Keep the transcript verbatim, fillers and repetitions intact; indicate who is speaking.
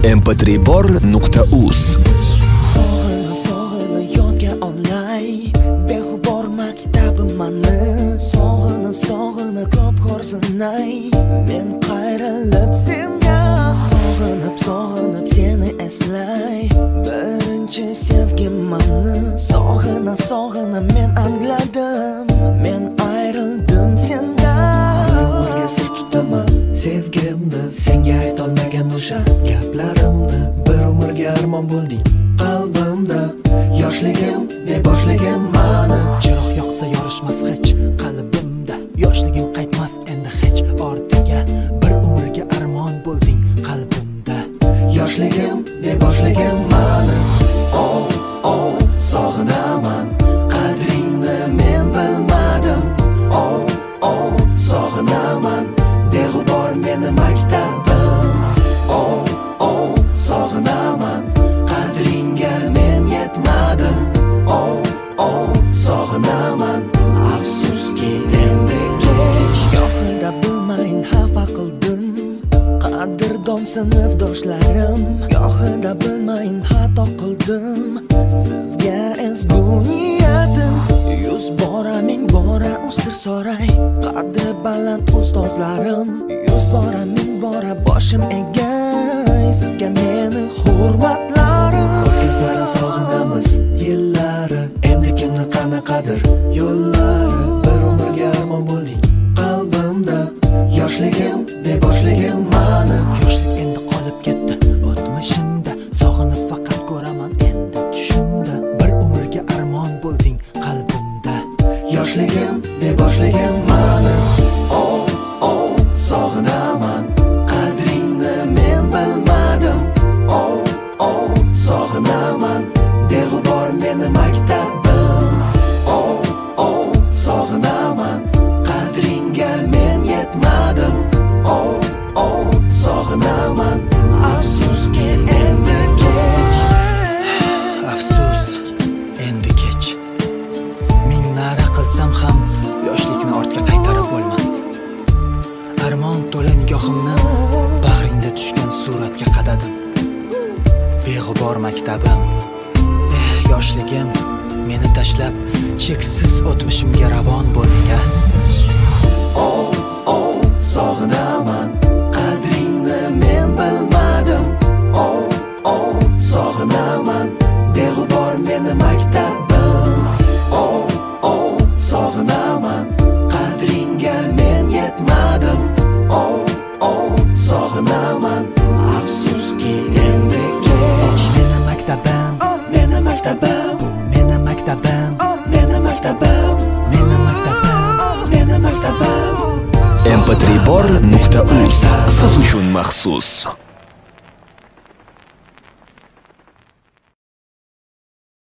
Speaker 1: em p tri bor nuqta uz.
Speaker 2: Sog'ini sog'ini yodga olay, beg'ubor maktabim mani. Sog'ini sog'ini ko'p ko'rsinay, men qayrilib senga. Sog'inib sog'inib seni eslay, birinchi sevgim mani. Sog'ina sog'ina men angladim, men ayrildim sendan. Umrga sir tutaman sevgimni, senga aytolmagan o'sha gaplarimni. Bir umrga armon bo'lding qalbimda, yoshligim beboshligim mani.
Speaker 3: Chiroq yoqsa yorishmas hech qalbimda, yoshligim qaytmas endi hech ortiga. Bir umrga armon bo'lding qalbimda,
Speaker 2: Yoshligim beboshligim mani. Oh oh sog'inaman, qadringni men bilmadim. Oh oh sog'inaman, beg'ubor meni maktabim. Oh oh sog'inaman, qadringga men yetmadim. Oh oh sog'inaman, afsuski endi kech. Yo'qida bilmayin xafa qildim, qadrdon sinfdoshlarim. Yo'qida bilmayin xato qildim, sizga ezgu niyatim. Yuz bora ming bora ustir soray, qadri baland ustozlarim. Yuz bora ming bora boshim egay, sizga meni hurmatlarim. O'tgan sari sog'inamiz yillari, endi kimni qanaqadir yo'llari. Bir umrga armon bo'lding qalbimda, yoshligim beboshligim mani.
Speaker 3: yoshlik endi qolib ketdi o'tmishimda, sog'inib faqat ko'raman endi tushimda. Bir umrga armon bo'lding qalbimda,
Speaker 2: Yoshligim beboshligim mani. Oh oh sog'inaman, qadringni men bilmadim. Oh oh sog'inaman, beg'ubor meni maktabim. Oh oh sog'inaman, qadringga men yetmadim. Oh oh sog'inaman, afsuski endi kech.
Speaker 3: afsus endi kech. Ming nara qilsam ham yoshlikni ortga qaytarib bo'lmas. Armon to'la nigohimni bag'ringda tushgan suratga qadadim. Beg'ubor maktabim, eh yoshligim, meni tashlab cheksiz o'tmishimga ravon bo'lding a.
Speaker 2: Oh oh sog'inaman, qadringni men bilmadim. Oh oh sog'inaman, beg'ubor meni maktabim. Oh oh sog'inaman, qadringga men yetmadim. Oh oh sog'inaman, afsuski endi kech.
Speaker 3: Meni maktabim,
Speaker 2: Meni maktabim,
Speaker 3: bu meni maktabim,
Speaker 2: meni maktabim,
Speaker 3: meni maktabim.
Speaker 2: meni maktabim.
Speaker 1: em p tri bor nuqta uz siz uchun maxsus.